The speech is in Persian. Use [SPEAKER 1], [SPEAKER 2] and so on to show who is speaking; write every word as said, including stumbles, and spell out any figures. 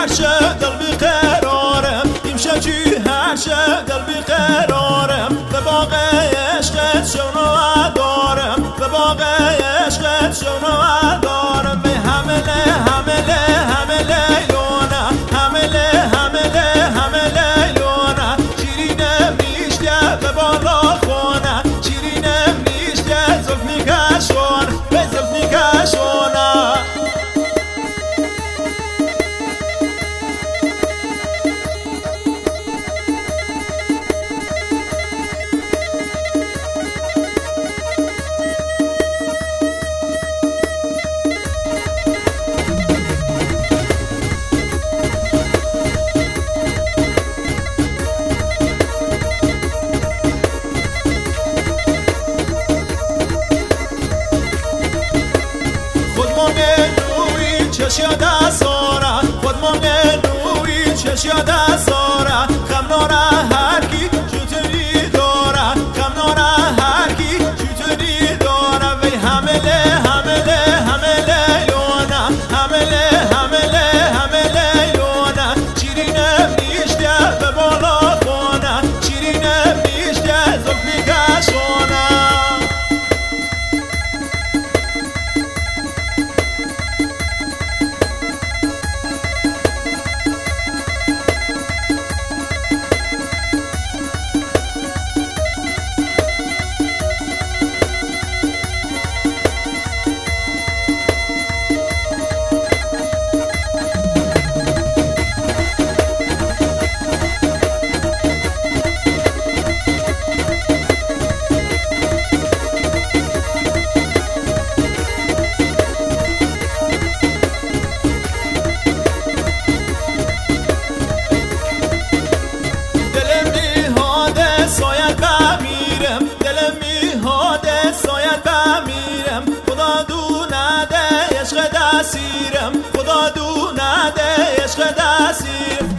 [SPEAKER 1] هر شه دل بی قرارم امشب چی هر شه دل بی قرارم به باغ عشقت شونو دارم به باغ عشقت شونو دارم به حمله حمله حمله لیونه حمله حمله حمله لیونه شیرینم نیشته به بالا خونه شیرینم نیشته زلفی کشون به زلفی کشونه چشیاده سارا خود مانگه نوی چشیاده سارا خم ناره هر کی چطوری داره خم ناره هر کی چطوری داره وی حمله حمله حمله لیونه حمله حمله حمله لیونه شیرینم نیشته به بالا خونه شیرینم نیشته زلفی کشونه خدا دونه ده عشق دستیرم